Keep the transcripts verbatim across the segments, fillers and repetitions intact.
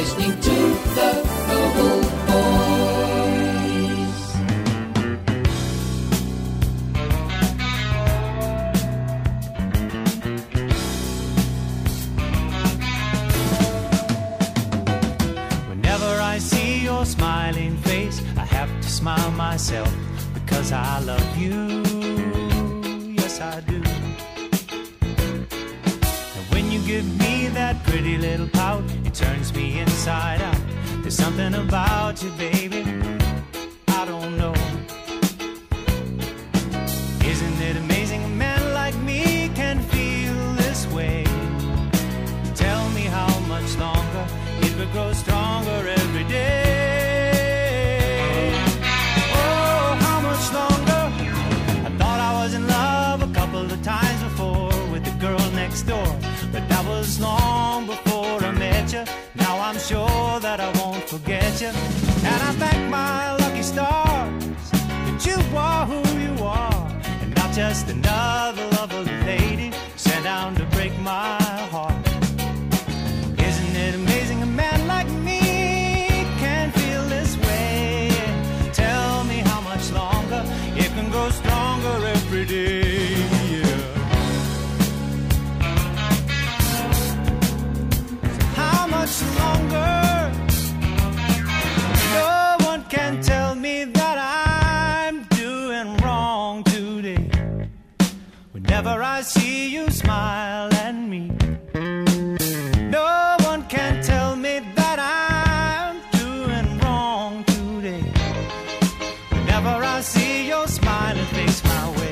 listening to the Global Voice. Whenever I see your smiling face, I have to smile myself because I love you. Yes, I do. And when you give me that pretty little pout, it turns me inside out. There's something about you, baby, I don't know. Isn't it amazing a man like me can feel this way? Tell me how much longer it will grow stronger every day. Oh, how much longer? I thought I was in love a couple of times before with the girl next door, but that was long before I met you. Now I'm sure that I won't forget you, and I thank my lucky stars that you are who you are, and not just another lovely lady sent down to break my heart. Isn't it amazing a man like me can feel this way? Tell me how much longer it can grow stronger every day. Yeah. How much longer? No one can tell me that I'm doing wrong today. Whenever I see you smile at me, no one can tell me that I'm doing wrong today. Whenever I see your smiling face my way,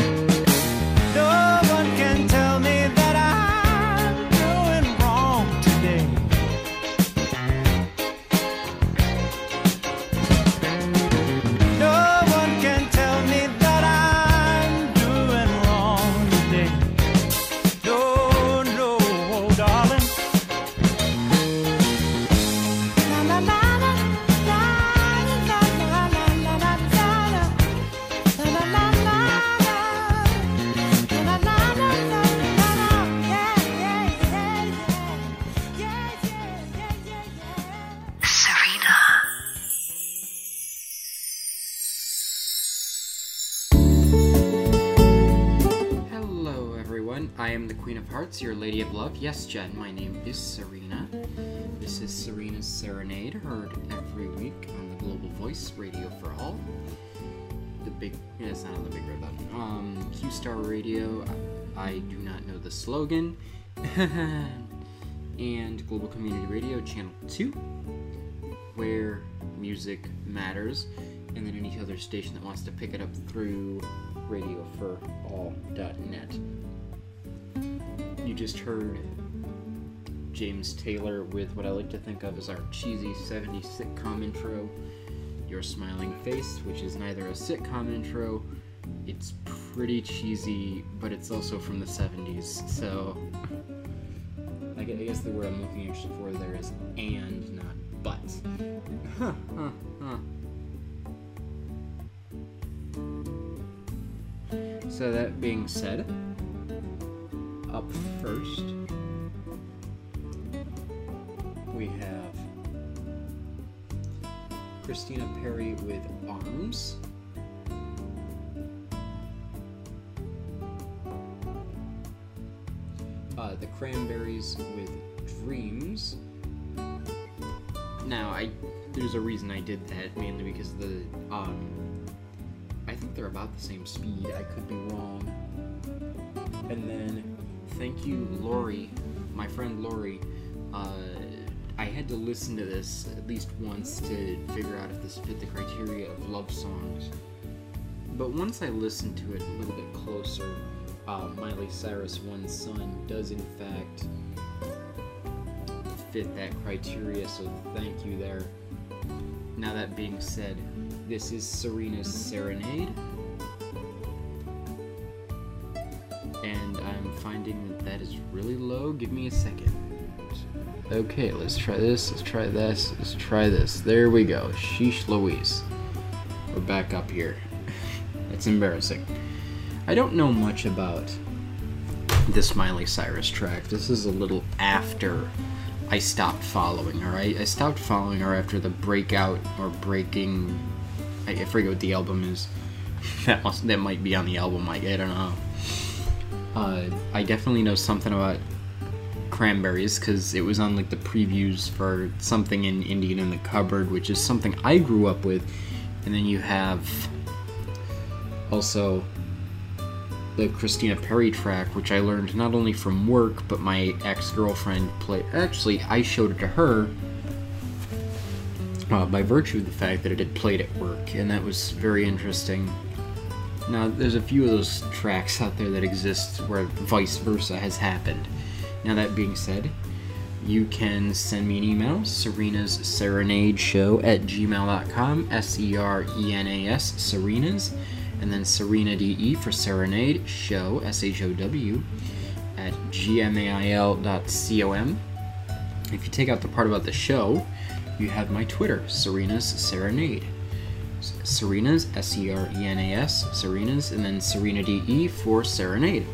no one can tell me that I'm doing wrong today. No one can tell me that I'm doing wrong today. No, no, oh, darling. La la la la la la la la la la la la la la la la la la yeah yeah yeah yeah yeah yeah yeah yeah. Serena. Hello, everyone. I am the Queen of Hearts, your Lady of Love. Yes, Jen, my name is Serena. This is Serena's Serenade, heard every week on the Global Voice Radio for All. The big, yeah, it's not on the big red button. Um, Q-Star Radio, I, I do not know the slogan. And Global Community Radio, Channel two, where music matters. And then any other station that wants to pick it up through radio for all dot net. You just heard James Taylor with what I like to think of as our cheesy seventies sitcom intro, Your Smiling Face, which is neither a sitcom intro, it's pretty cheesy, but it's also from the seventies, so I gue- I guess the word I'm looking actually for there is and, not but. Huh, huh, huh. So that being said, up first, we have Christina Perri with Arms. Uh, the Cranberries with Dreams. Now, I there's a reason I did that, mainly because the um, I think they're about the same speed. I could be wrong. And then, thank you, Lori, my friend Lori. Uh, I had to listen to this at least once to figure out if this fit the criteria of love songs. But once I listened to it a little bit closer, uh, Miley Cyrus' One Son does in fact fit that criteria, so thank you there. Now that being said, this is Serena's Serenade, and I'm finding that that is really low. Give me a second. Okay, let's try this, let's try this, let's try this. There we go. Sheesh Louise. We're back up here. It's embarrassing. I don't know much about this Miley Cyrus track. This is a little after I stopped following her. I, I stopped following her after the Breakout or Breaking. I, I forget what the album is. that must that might be on the album. Like, I don't know. Uh, I definitely know something about Cranberries because it was on like the previews for Something in Indian in the Cupboard, which is something I grew up with. And then you have also the Christina Perri track, which I learned not only from work, but my ex-girlfriend played. Actually, I showed it to her uh, by virtue of the fact that it had played at work, and that was very interesting. Now, there's a few of those tracks out there that exist where vice versa has happened. Now, that being said, you can send me an email, Serena's Serenade Show at gmail dot com, S E R E N A S, Serena's, and then Serena D E for Serenade Show, S H O W, at gmail dot com. If you take out the part about the show, you have my Twitter, Serena's Serenade. Serena's, S E R E N A S, Serena's, and then Serena D E for Serenade.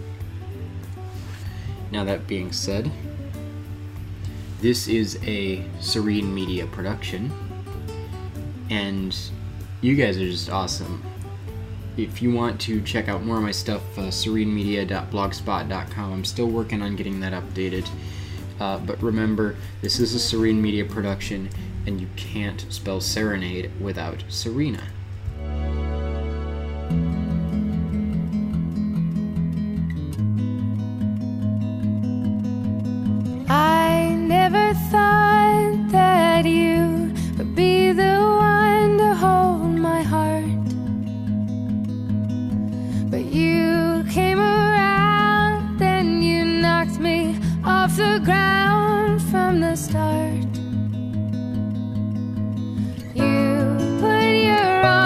Now, that being said, this is a Serene Media production, and you guys are just awesome. If you want to check out more of my stuff, uh, serene media dot blogspot dot com. I'm still working on getting that updated. Uh, but remember, this is a Serene Media production, and you can't spell serenade without Serena. I never thought that you would be the one to hold my heart, but you came around and you knocked me off the ground from the start. You put your arms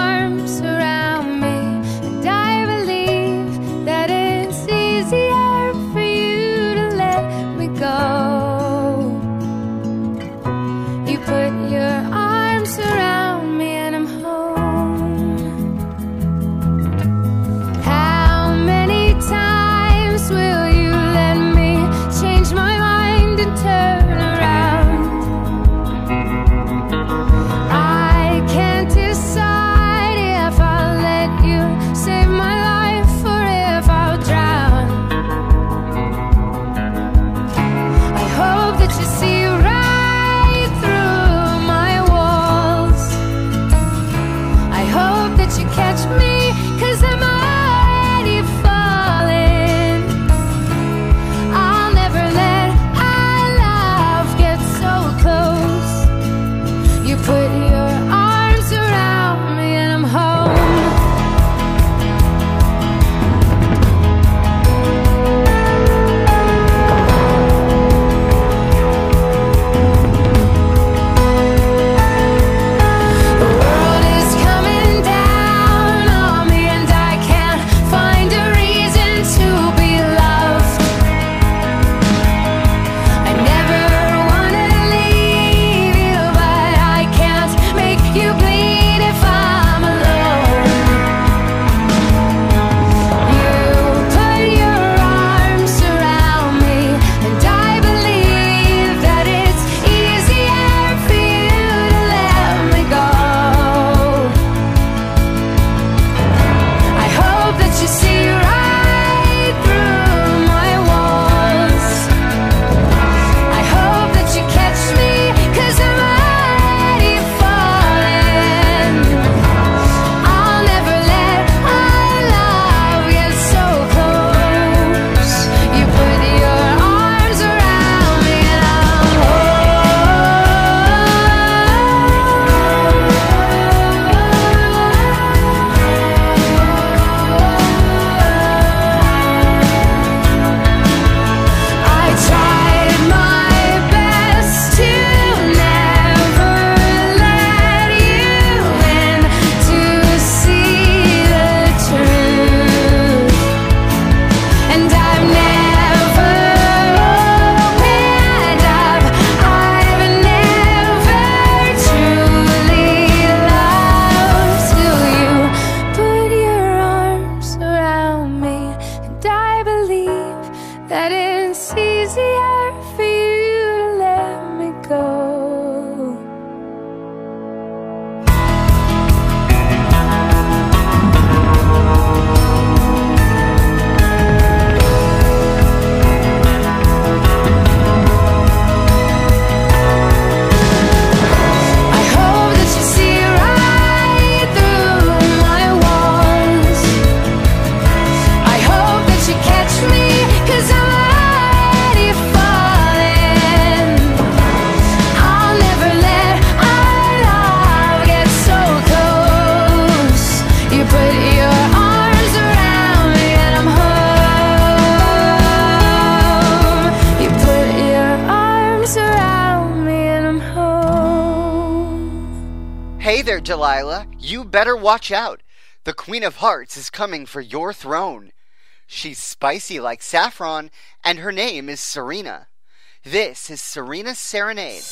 Hey there, Delilah. You better watch out. The Queen of Hearts is coming for your throne. She's spicy like saffron, and her name is Serena. This is Serena's Serenade.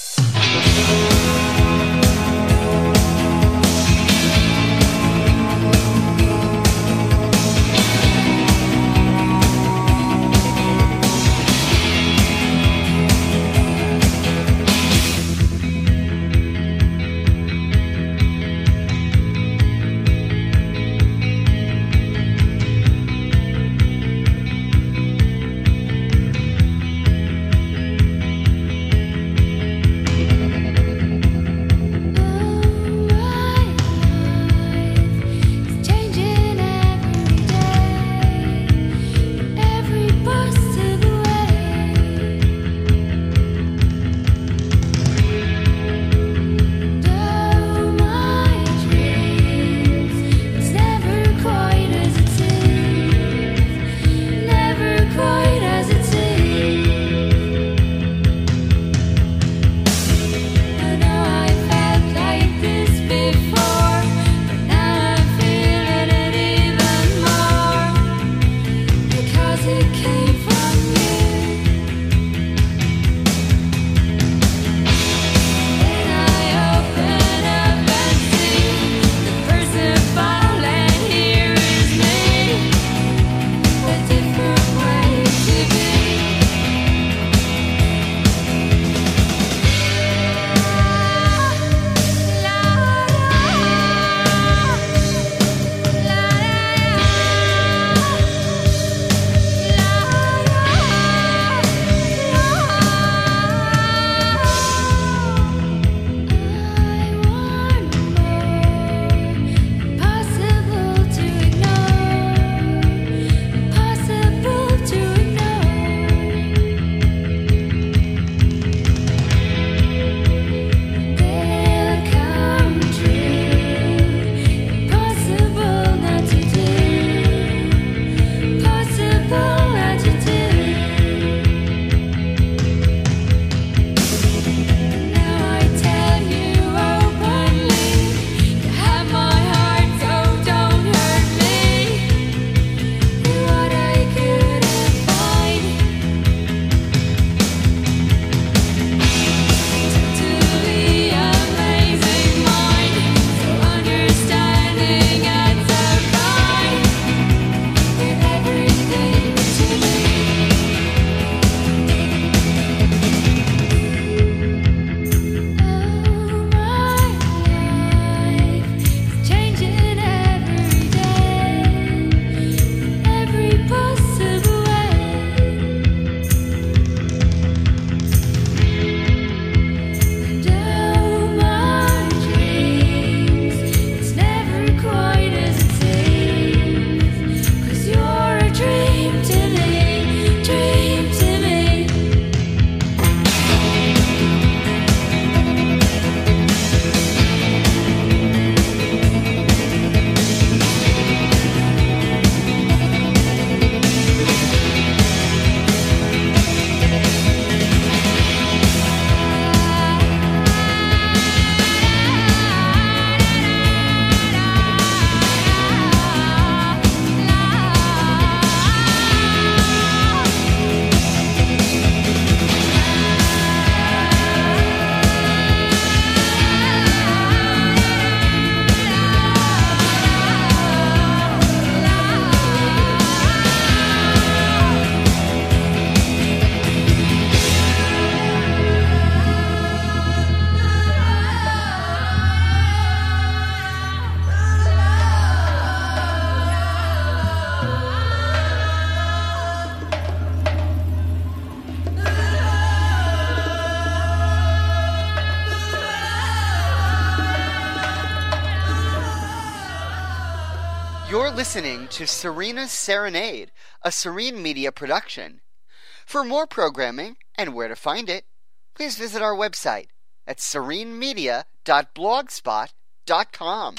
You're listening to Serena's Serenade, a Serene Media production. For more programming and where to find it, please visit our website at serene media dot blogspot dot com.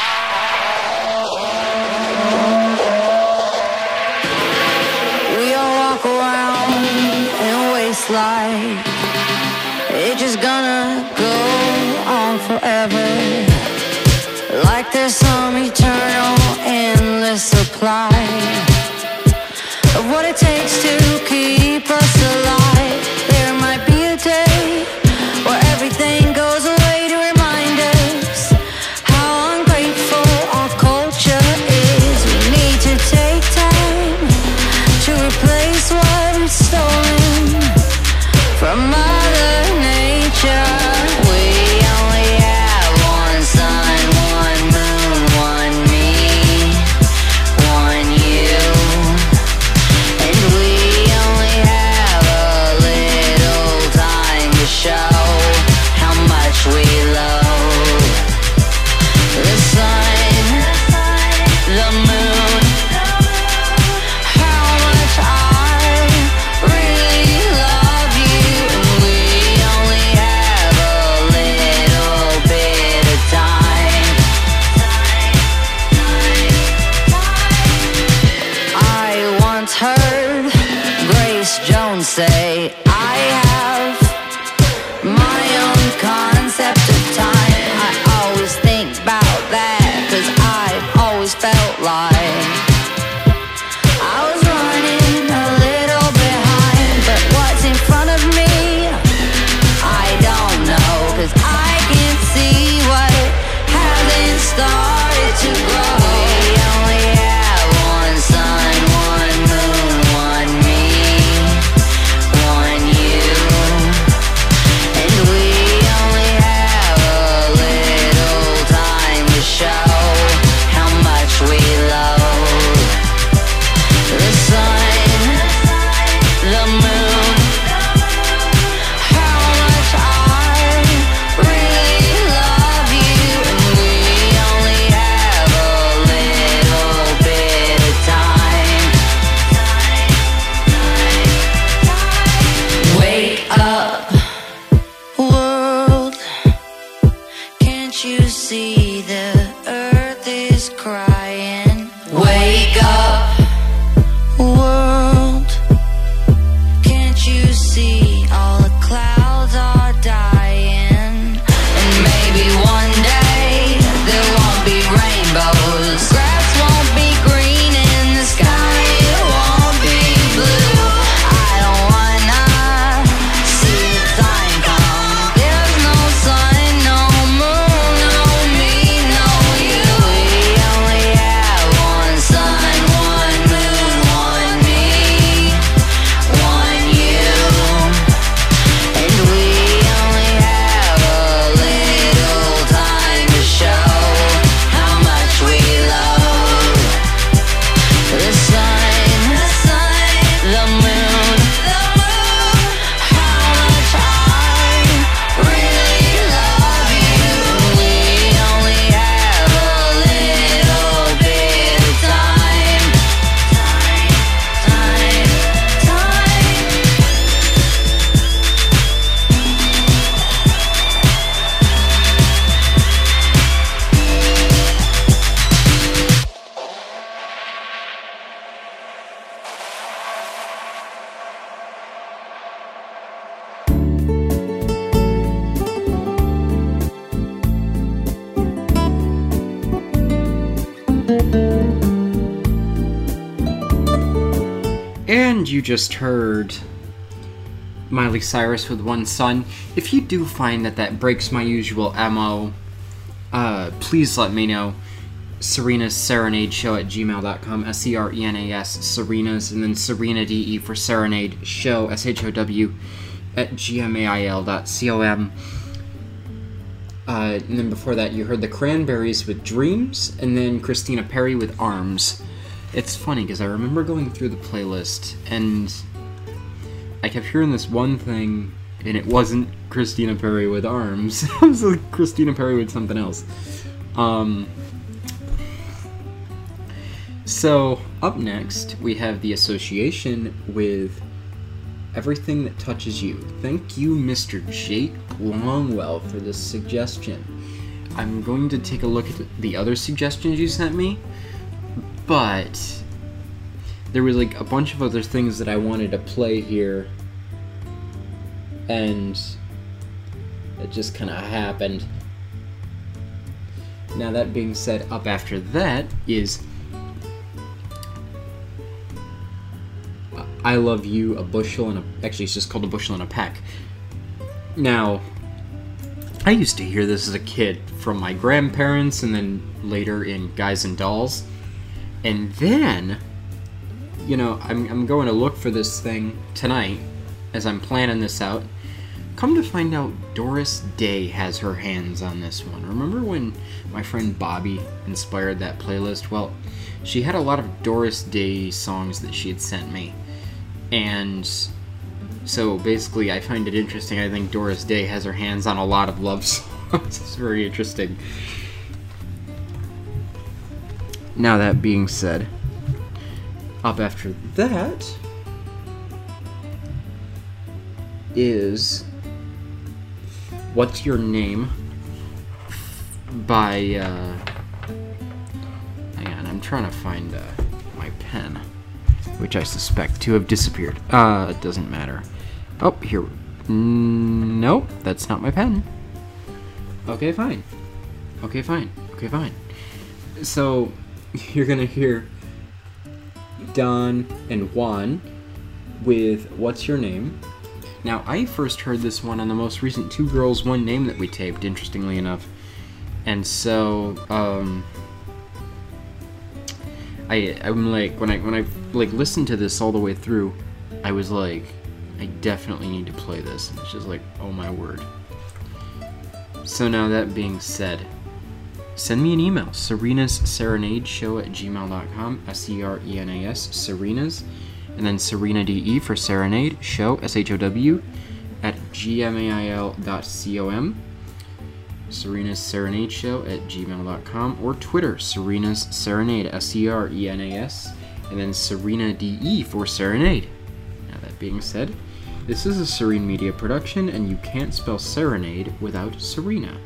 We all walk around in a waste life. It's just gonna go on forever. like there's some eternal endless supply of what it takes to keep us alive. There might be a day where everything goes away to remind us how ungrateful our culture is. We need to take time to replace what we've stolen from Mother Nature. We only have one sun, one moon, one me, one you, and we only have a little time to show how much we love the sun, the moon, how much I really love you, and we only have a little bit of time. I once heard Grace Jones say, I have my own concept of time. I always think about that, 'cause I've always felt like I was running a little behind. But what's in front of me, I don't know, 'cause I can see what hasn't started to grow. We only have one sun, one moon, one me, one you, and we only have a little time to show how much we love the sun, the moon, how much I really love you, and we only have a little bit of time. Wake up, world, can't you see the earth is crying? Wake up, world, can't you see all the clouds are dying? And maybe one day there won't be rainbows, grass won't be green, and the sky it won't be blue. I don't wanna see the time come. There's no sun, no moon, no me, no you. We only have one sun, one moon, one me, one you, and we only have a little time to show how much we love the sun, the moon, how much I really love you. We only have a little bit of time, time, time, time. And you just heard Miley Cyrus with One Sun. If you do find that that breaks my usual M O, uh, please let me know. Serena's Serenade Show at gmail dot com, S E R E N A S, Serena's, and then Serena D E for Serenade Show, S H O W, at G M A I L dot com. Uh, and then before that, you heard the Cranberries with Dreams, and then Christina Perri with Arms. It's funny, because I remember going through the playlist, and I kept hearing this one thing, and it wasn't Christina Perri with Arms. It was like Christina Perri with something else. Um... So, up next, we have the association with Everything That Touches You. Thank you, Mister Jake Longwell, for this suggestion. I'm going to take a look at the other suggestions you sent me, but there was like a bunch of other things that I wanted to play here, and it just kind of happened. Now that being said, up after that is I Love You, A Bushel and a... Actually, it's just called A Bushel and a Peck. Now, I used to hear this as a kid from my grandparents and then later in Guys and Dolls. And then, you know, I'm, I'm going to look for this thing tonight as I'm planning this out. Come to find out, Doris Day has her hands on this one. Remember when my friend Bobby inspired that playlist? Well, she had a lot of Doris Day songs that she had sent me. And so basically I find it interesting. I think Doris Day has her hands on a lot of love songs. It's very interesting. Now that being said, up after that is What's Your Name by, uh, hang on, I'm trying to find uh, my pen, which I suspect to have disappeared. Uh, it doesn't matter. Oh, here. Mm, nope, that's not my pen. Okay, fine. Okay, fine. Okay, fine. So, you're gonna hear Don and Juan with What's Your Name? Now, I first heard this one on the most recent Two Girls, One Name that we taped, interestingly enough. And so, um... I, I'm like, when I, when I, like, listened to this all the way through, I was like, I definitely need to play this. And it's just like, oh my word. So now, that being said, send me an email, Serena's Serenade Show at gmail dot com, S E R E N A S, Serena's, and then Serena D E for Serenade Show, S H O W, at gmail dot com, Serena's Serenade Show at gmail dot com, or Twitter, Serena's Serenade, S E R E N A S, and then Serena D E for Serenade. Now that being said, this is a Serene Media production, and you can't spell Serenade without Serena.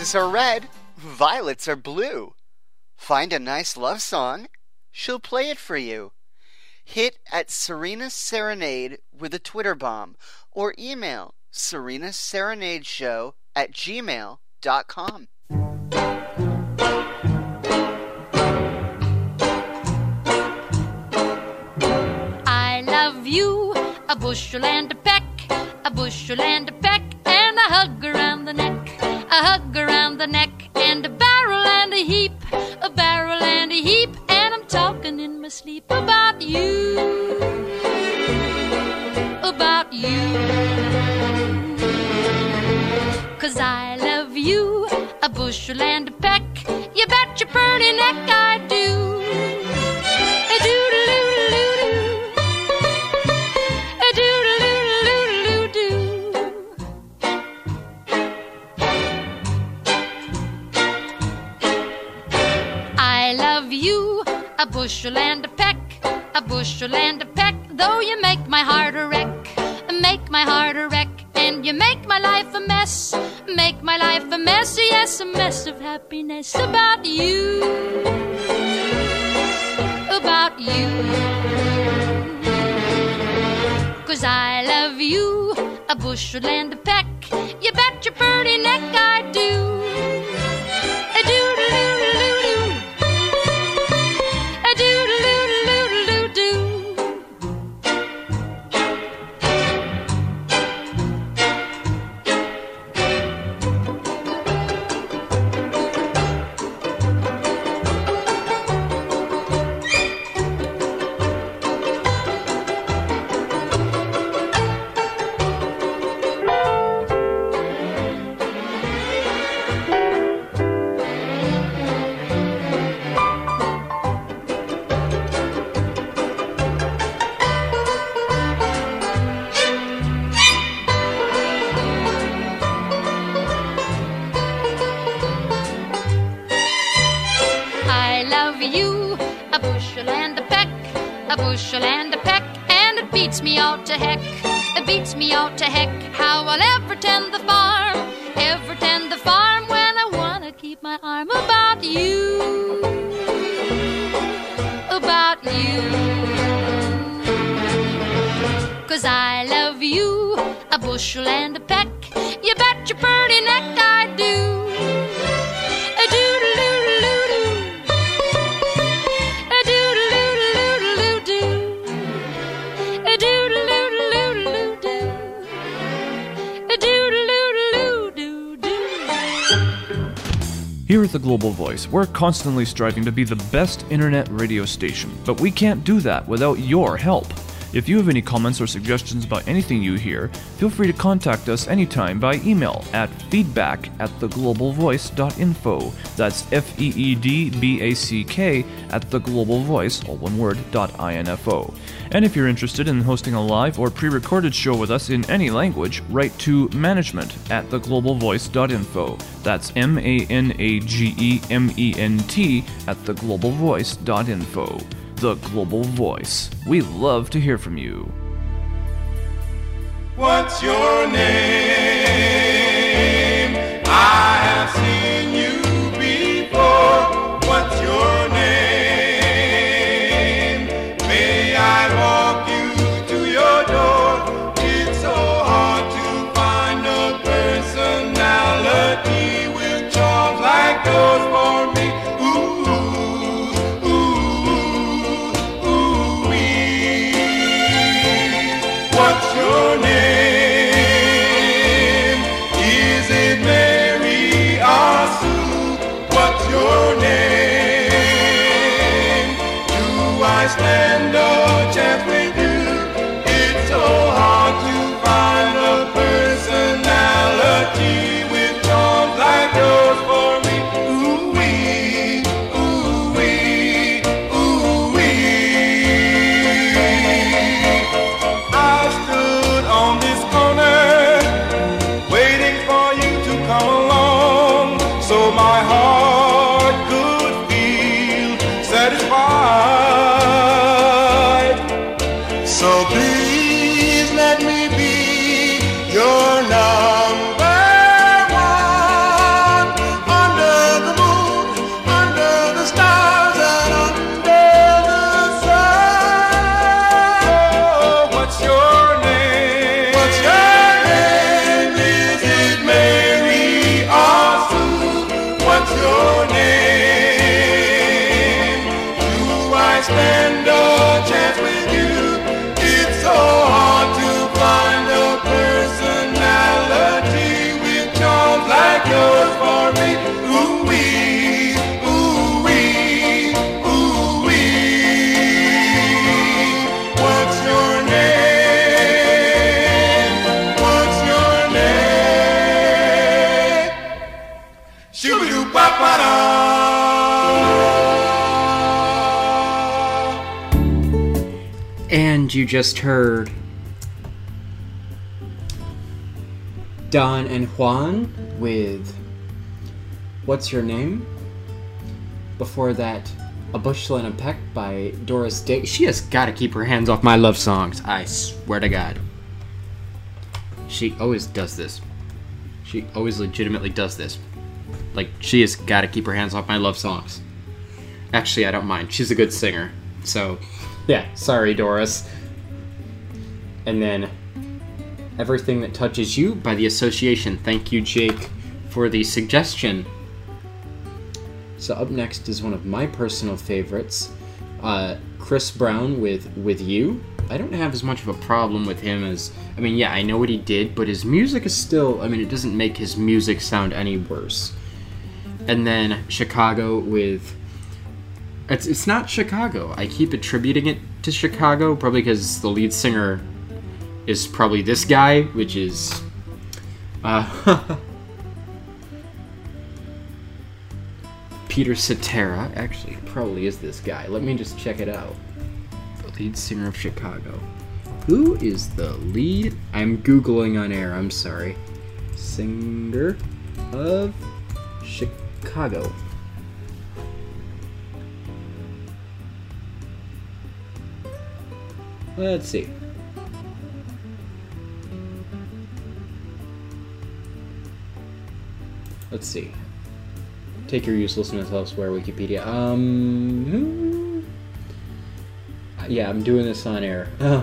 Roses are red, violets are blue. Find a nice love song, she'll play it for you. Hit at Serena Serenade with a Twitter bomb or email serena serenade show at gmail dot com. I love you, a bushel and a peck, a bushel and a peck, and a hug around the neck, a hug around the neck, and a barrel and a heap, a barrel and a heap, and I'm talking in my sleep about you, about you, 'cause I love you, a bushel and a peck, you bet your pretty neck I do. A doodle-oo-doo-doo, a doodle-oo-doo-doo-doo. I love you, a bushel and a peck, a bushel and a peck, though you make my heart a wreck, make my heart a wreck, and you make my life a mess, make my life a mess, yes, a mess of happiness about you, about you, 'cause I love you, a bushel and a peck, you bet your pretty neck I do. A doodle-oo-doo-doo, a doodle-oo-doo-doo-doo. I love you, a bushel and a peck, a bushel and a peck, and it beats me all to heck, it beats me all to heck, how I'll ever tend the farm, ever tend the farm when I wanna keep my arm about you, about you, 'cause I love you, a bushel and a peck, you bet your pretty neck I do. A doodle-oo-doo-doo, a doodle-oo-doo-doo-doo, a doodle-oo-doo-doo-doo, a doodle-oo-doo-doo-doo. Here at the Global Voice, we're constantly striving to be the best internet radio station, but we can't do that without your help. If you have any comments or suggestions about anything you hear, feel free to contact us anytime by email at feedback at theglobalvoice.info. That's F E E D B A C K at theglobalvoice, all one word, .info. And if you're interested in hosting a live or pre-recorded show with us in any language, write to management at theglobalvoice.info. That's M A N A G E M E N T at theglobalvoice.info. The Global Voice. We love to hear from you. What's your name? I have seen you before. What's your name? May I walk you to your door? It's so hard to find a personality with charms like yours for me. Ooh, ooh, ooh, wee. What's your name? Is it Mary or Sue? What's your name? Do I stand a chance with you? It's so hard to find a personality with charms like yours for me. Ooh wee, ooh wee, ooh wee. I stood on this corner waiting for you to come along, so my heart could feel satisfied. and no chance with you. It's so hard to find a personality with charms like yours for me. Ooh-wee, ooh-wee, ooh-wee. What's your name? What's your name? Shoo-ba-doo-ba-ba-da. And you just heard Don and Juan with What's Your Name? Before that, A Bushel and a Peck by Doris Day. She has got to keep her hands off my love songs. I swear to God. She always does this. She always legitimately does this. Like, she has got to keep her hands off my love songs. Actually, I don't mind. She's a good singer. So, yeah, sorry, Doris. And then Everything That Touches You by The Association. Thank you, Jake, for the suggestion. So up next is one of my personal favorites, uh, Chris Brown with With You. I don't have as much of a problem with him as, I mean, yeah, I know what he did, but his music is still, I mean, it doesn't make his music sound any worse. And then Chicago with, it's, it's not Chicago. I keep attributing it to Chicago, probably because the lead singer is probably this guy, which is, uh, Peter Cetera. Actually, it probably is this guy. Let me just check it out. The lead singer of Chicago. Who is the lead? I'm Googling on air, I'm sorry. Singer of Chicago. Let's see. Let's see. Take your uselessness elsewhere, Wikipedia. Um... Yeah, I'm doing this on air. Oh.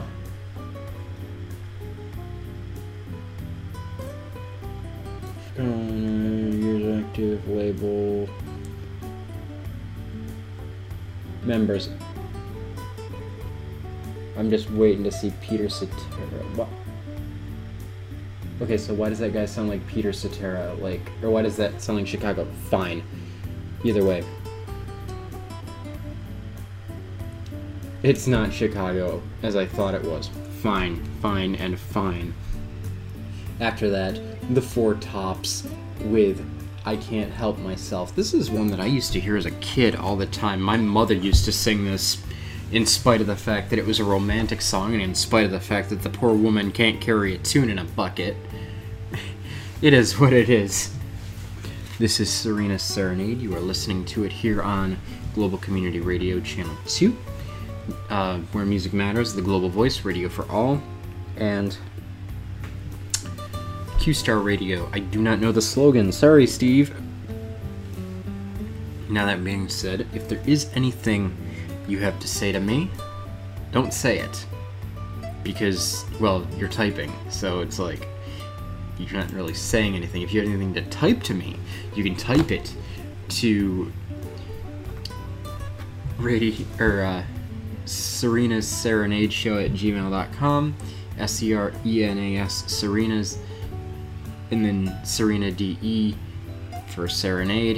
Years active, label... Members. I'm just waiting to see Peter Cetera. What? Okay, so why does that guy sound like Peter Cetera? Like, or why does that sound like Chicago? Fine. Either way. It's not Chicago, as I thought it was. Fine, fine, and fine. After that, the Four Tops with I Can't Help Myself. This is one that I used to hear as a kid all the time. My mother used to sing this in spite of the fact that it was a romantic song and in spite of the fact that the poor woman can't carry a tune in a bucket. It is what it is. This is Serena's Serenade. You are listening to it here on Global Community Radio Channel two, uh, where music matters, the global voice, radio for all, and Q-Star Radio. I do not know the slogan. Sorry, Steve. Now that being said, if there is anything you have to say to me, don't say it. Because, well, you're typing, so it's like, you're not really saying anything. If you have anything to type to me, you can type it to radio, or, uh, Serena's Serenade Show at gmail dot com, S E R E N A S, Serena's, and then Serena D E for Serenade,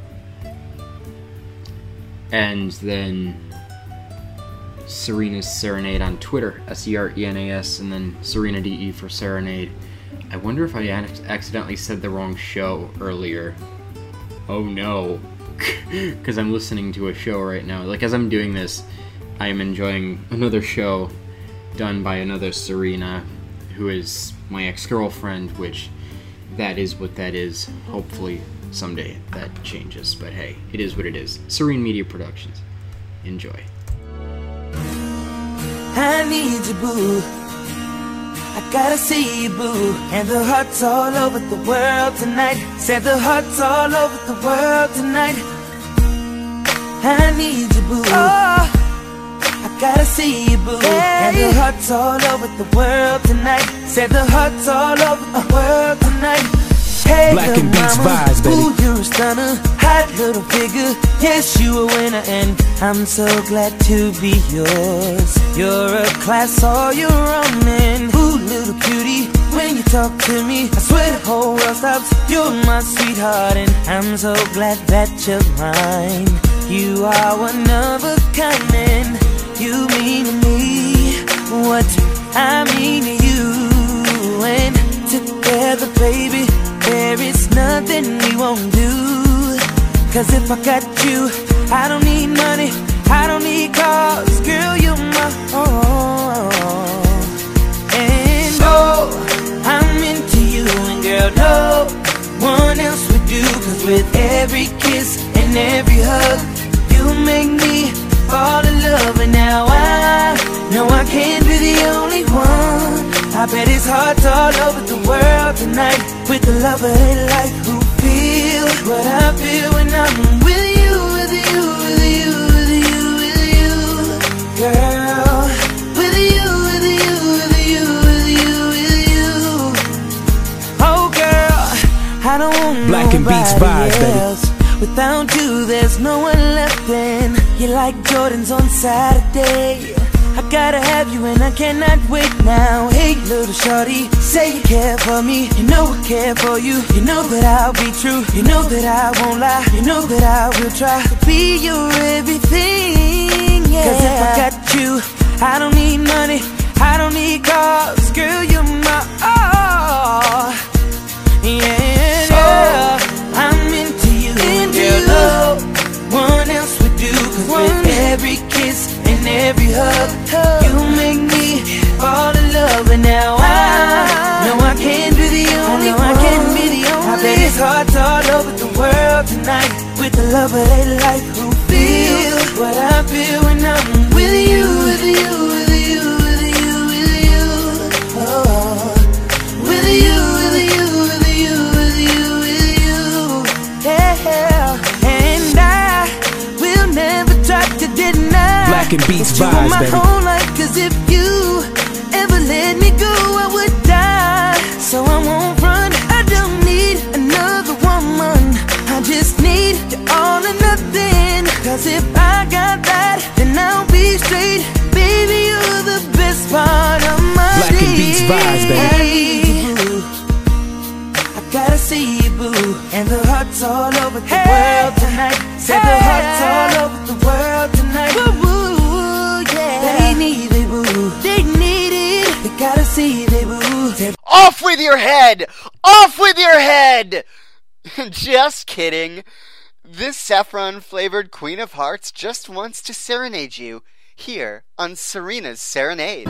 and then Serena's Serenade on Twitter, S E R E N A S, and then Serena D E for Serenade. I wonder if I accidentally said the wrong show earlier. Oh no. Because I'm listening to a show right now. Like, as I'm doing this, I am enjoying another show done by another Serena, who is my ex-girlfriend, which that is what that is. Hopefully someday that changes, but hey, it is what it is. Serene Media Productions. Enjoy. I need you, boo. I gotta see you, boo. And the hearts all over the world tonight. Said the hearts all over the world tonight. I need you, boo. Oh, I gotta see you, boo. Hey. And the hearts all over the world tonight. Said the hearts all over the world tonight. Hey, Black little and Beats mama, vibes, baby. ooh, you're a stunner, hot little figure. Yes, you a winner, and I'm so glad to be yours. You're a class all your own, and ooh, little cutie, when you talk to me, I swear the whole world stops. You're my sweetheart, and I'm so glad that you're mine. You are one of a kind, and you mean to me what I mean to you. And together, baby, there is nothing we won't do. Cause if I got you, I don't need money, I don't need cars. Girl, you're my all. And oh, I'm into you, and girl, no one else would do. Cause with every kiss and every hug, you make me fall in love. And now I know I can't be the only one. I bet it's hearts all over the world tonight with the love of their life who feel what I feel when I'm with you, with you, with you, with you, with you, girl. With you, with you, with you, with you, with you. Oh girl, I don't want Black and Beats vibes, baby. else. Without you, there's no one left. And you're like Jordans on Saturday. I gotta have you and I cannot wait now. Hey little shorty, say you care for me. You know I care for you. You know that I'll be true. You know that I won't lie. You know that I will try to be your everything, yeah. Cause if I got you, I don't need money, I don't need cars. Girl, you're my all. Yeah, oh, I'm into you, into girl, no one else would do. Cause with every kiss and every hug, you make me fall in love. And now I know I can't be the only one. I can't be the only. I bet it's hearts all over the world tonight with the love of their life who feel what I feel when I'm with you, with you, with you, with you, with you. Oh, with you, with you, with you, with you, with you. Yeah, and I will never try to deny Black and Beats you vibes, my baby. whole life. Cause if you ever let me go, I would die. So I won't run, I don't need another woman. I just need you all or nothing. Cause if I got that, then I'll be straight. Baby, you're the best part of my Black and Beats vibes, baby. Hey, I gotta see you, boo. And the hearts all over the hey, world tonight. Said hey, the hearts all over the world tonight. Woo, woo, yeah. They need it, boo. They need it. They gotta see it, boo. Off with your head! Off with your head! Just kidding. This saffron-flavored Queen of Hearts just wants to serenade you here on Serena's Serenade.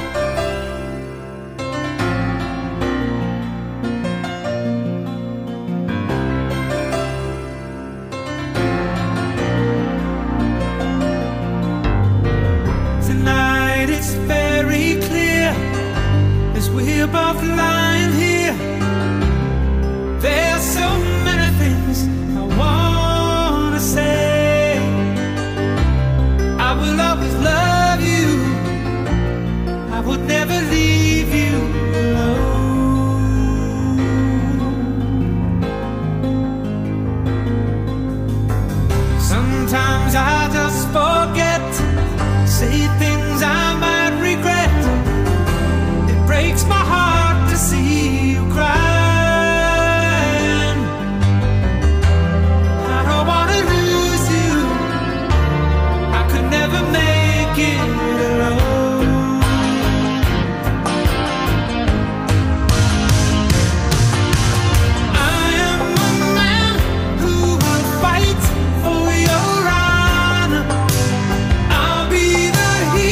Tonight it's very clear as we're both lying here. There's so many things I wanna say. I will always love you. I would never leave you alone. Sometimes I just forget, say things I might regret. It breaks my heart to see you cry. I'll be the hero.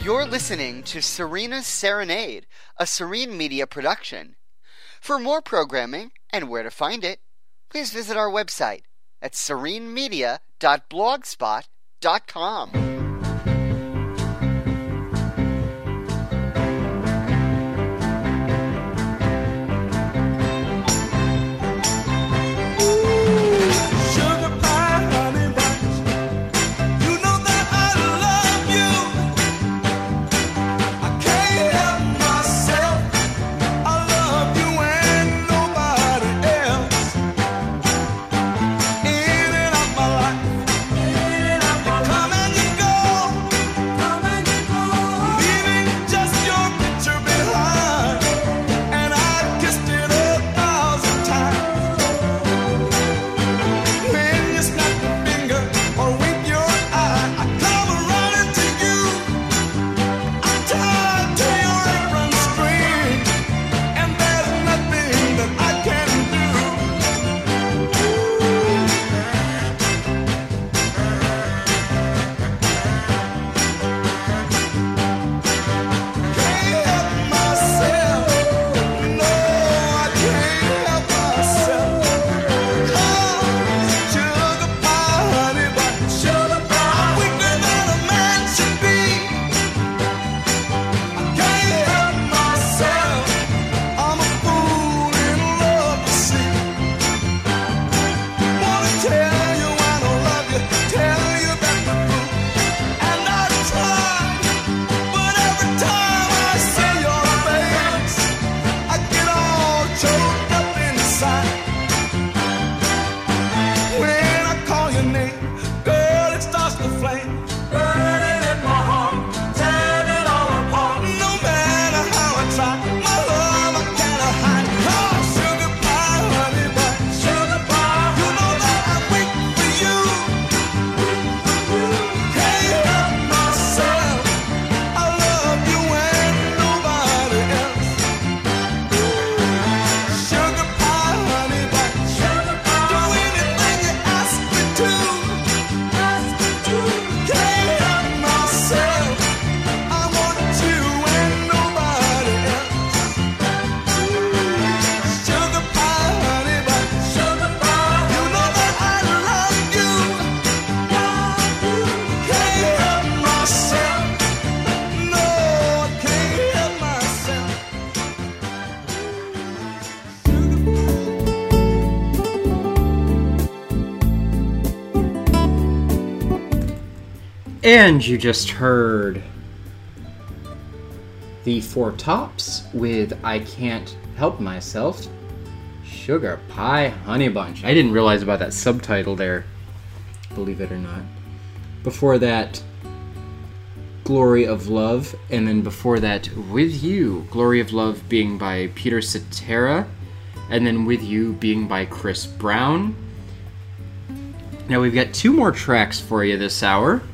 You're listening to Serena's Serenade, a Serene Media production. For more programming and where to find it, please visit our website at serene media dot blogspot dot com. And you just heard the Four Tops with I Can't Help Myself, Sugar Pie Honey Bunch. I didn't realize about that subtitle there, believe it or not. Before that, Glory of Love, and then before that, With You. Glory of Love being by Peter Cetera, and then With You being by Chris Brown. Now we've got two more tracks for you this hour.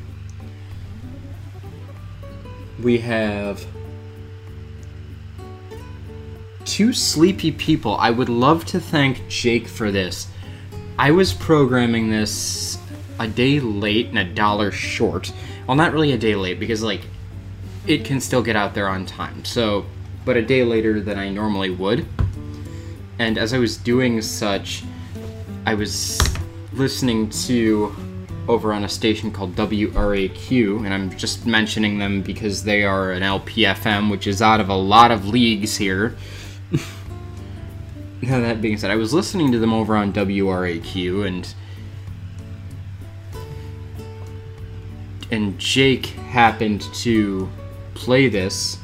We have Two Sleepy People. I would love to thank Jake for this. I was programming this a day late and a dollar short. Well, not really a day late, because, like, it can still get out there on time. So, but a day later than I normally would. And as I was doing such, I was listening to over on a station called W R A Q, and I'm just mentioning them because they are an L P F M, which is out of a lot of leagues here. Now, that being said, I was listening to them over on W R A Q, and and Jake happened to play this,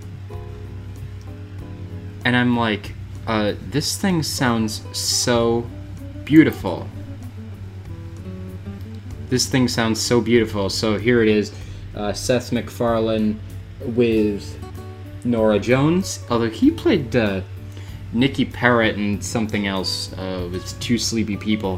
and I'm like, uh, this thing sounds so beautiful. This thing sounds so beautiful. So here it is, uh, Seth MacFarlane with Nora Jones, although he played uh, Nikki Parrott and something else uh, with Two Sleepy People.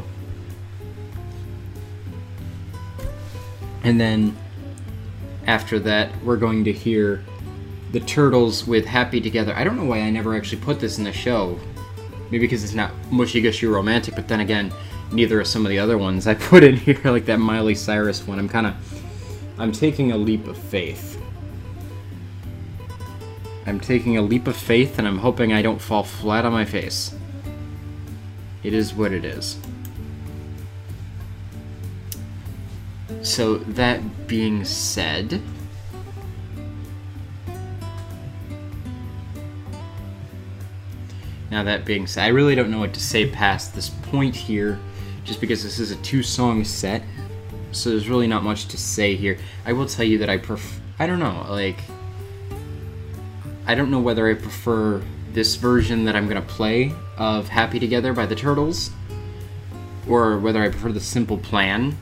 And then after that, we're going to hear the Turtles with Happy Together. I don't know why I never actually put this in the show. Maybe because it's not mushy gushy romantic, but then again, neither are some of the other ones I put in here, like that Miley Cyrus one. I'm kind of, I'm taking a leap of faith. I'm taking a leap of faith, and I'm hoping I don't fall flat on my face. It is what it is. So, that being said... Now, that being said, I really don't know what to say past this point here, just because this is a two-song set, so there's really not much to say here. I will tell you that I pref- I don't know, like... I don't know whether I prefer this version that I'm gonna play of Happy Together by the Turtles, or whether I prefer the Simple Plan.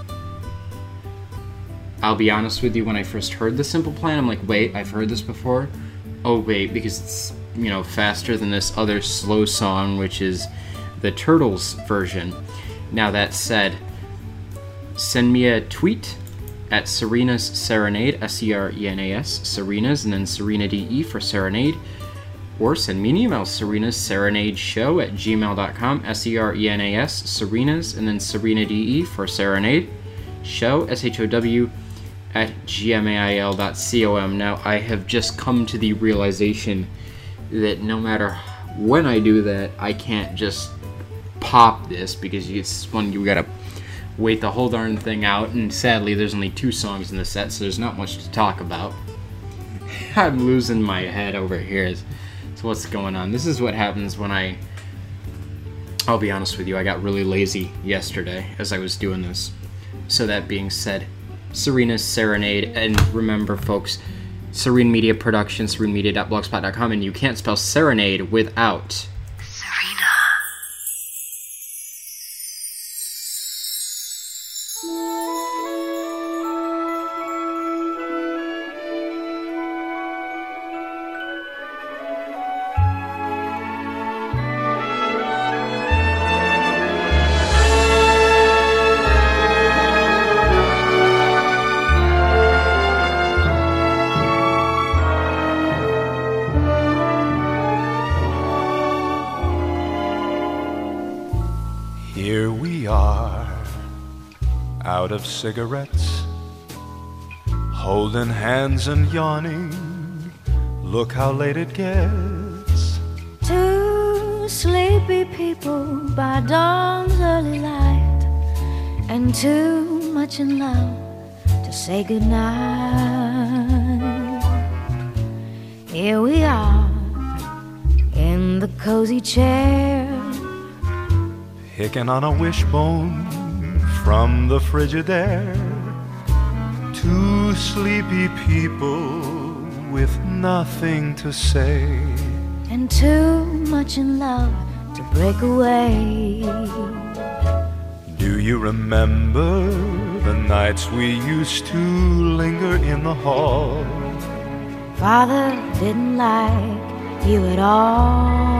I'll be honest with you, when I first heard the Simple Plan, I'm like, wait, I've heard this before? Oh wait, because it's, you know, faster than this other slow song, which is the Turtles version. Now that said, send me a tweet at Serena's Serenade, S E R E N A S, Serena's, and then Serena D E for Serenade, or send me an email, Serena's Serenade Show at gmail dot com, S E R E N A S, Serena's, and then Serena D E for Serenade Show, S H O W, at gmail dot com. Now, I have just come to the realization that no matter when I do that, I can't just pop this, because it's one you gotta wait the whole darn thing out, and sadly there's only two songs in the set, so there's not much to talk about. I'm losing my head over here. So what's going on? This is what happens when I... I'll be honest with you, I got really lazy yesterday as I was doing this. So that being said, Serena's Serenade, and remember folks, Serene Media Production, serene media dot blogspot dot com, and you can't spell Serenade without... Here we are, out of cigarettes, holding hands and yawning. Look how late it gets. Two sleepy people by dawn's early light, and too much in love to say goodnight. Here we are in the cozy chair, Picking on a wishbone from the Frigidaire. Two sleepy people with nothing to say, and too much in love to break away. Do you remember the nights we used to linger in the hall? Father didn't like you at all.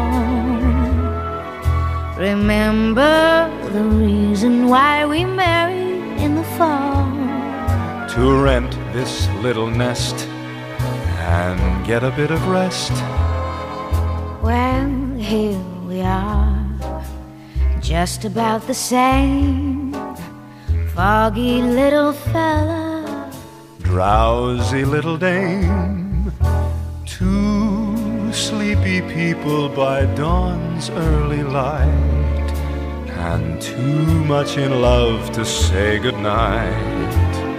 Remember the reason why we married in the fall? To rent this little nest and get a bit of rest. Well, here we are, just about the same. Foggy little fella, drowsy little dame. Two sleepy people by dawn's early light, and too much in love to say goodnight.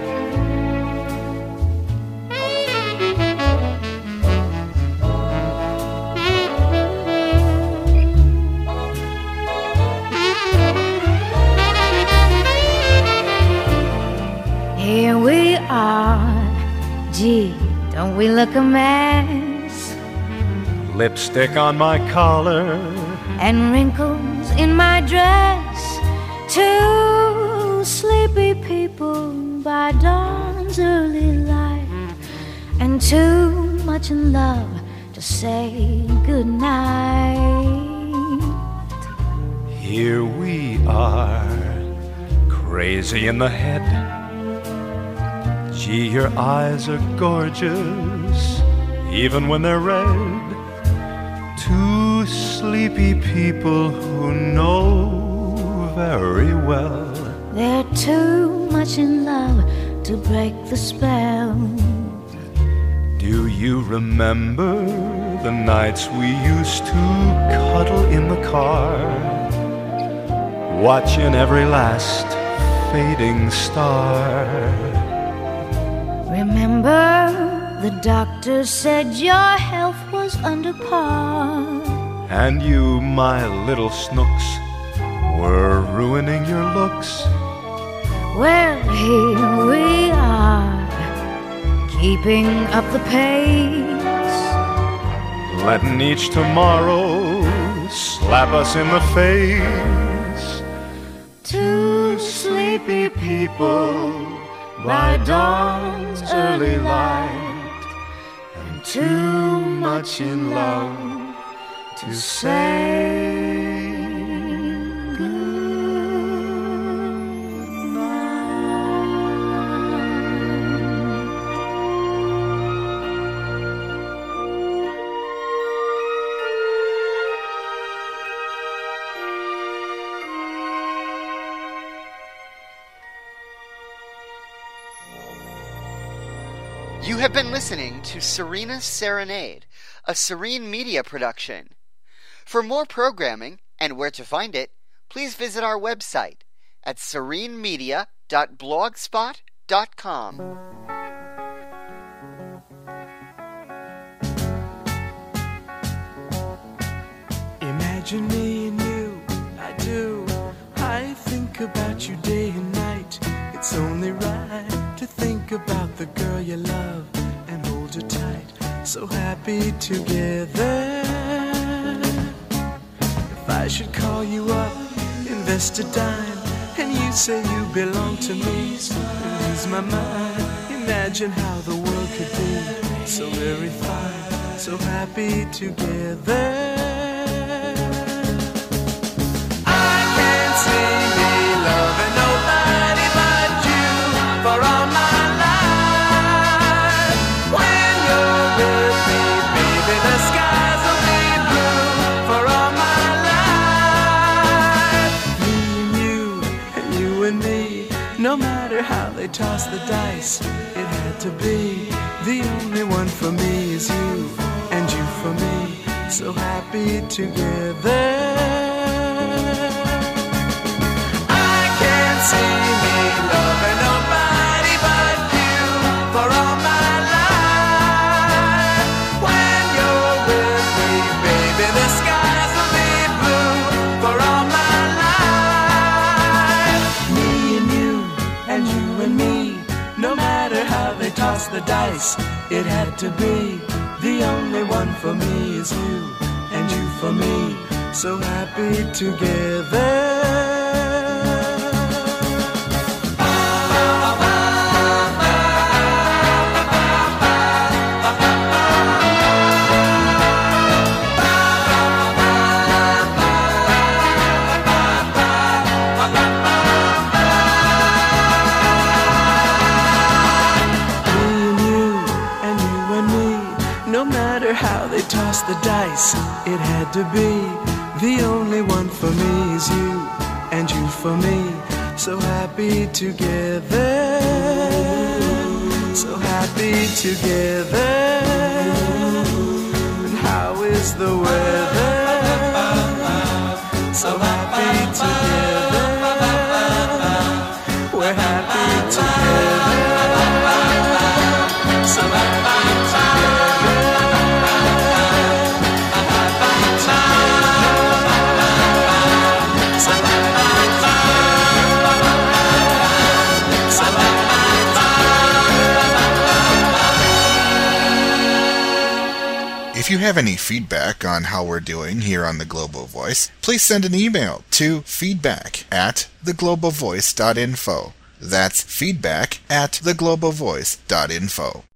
here we are. Gee, don't we look a mess? Lipstick on my collar and wrinkles in my dress. Two sleepy people by dawn's early light, and too much in love to say goodnight. Here we are, crazy in the head. Gee, your eyes are gorgeous, even when they're red. Two sleepy people who know very well they're too much in love to break the spell. Do you remember the nights we used to cuddle in the car, watching every last fading star? Remember, the doctor said your health was under par, and you, my little snooks, were ruining your looks. Well, here we are, keeping up the pace, letting each tomorrow slap us in the face. Two sleepy people by dawn's early light, and too much in love to say You have been listening to Serena's Serenade, a Serene Media production. For more programming and where to find it, please visit our website at serene media dot blogspot dot com. Imagine me and you, I do. I think about you day and night. It's only right to think about the girl you love and hold her tight. So happy together. If I should call you up, invest a dime, and you say you belong to me, and lose my mind. Imagine how the world could be so very fine, so happy together. No matter how they toss the dice, it had to be. The only one for me is you, and you for me, so happy together. I can't see me loving nobody but you for all my life. When you're with me, baby, the skies will be blue for all my life. Me and you, and you and me, no matter how they toss the dice, it had to be. The only one for me is you, and you for me, so happy together. How they toss the dice, it had to be. The only one for me is you, and you for me, so happy together, so happy together. And how is the weather? So happy together, we're happy together, so happy together. If you have any feedback on how we're doing here on The Global Voice, please send an email to feedback at the global voice dot info. That's feedback at the global voice dot info.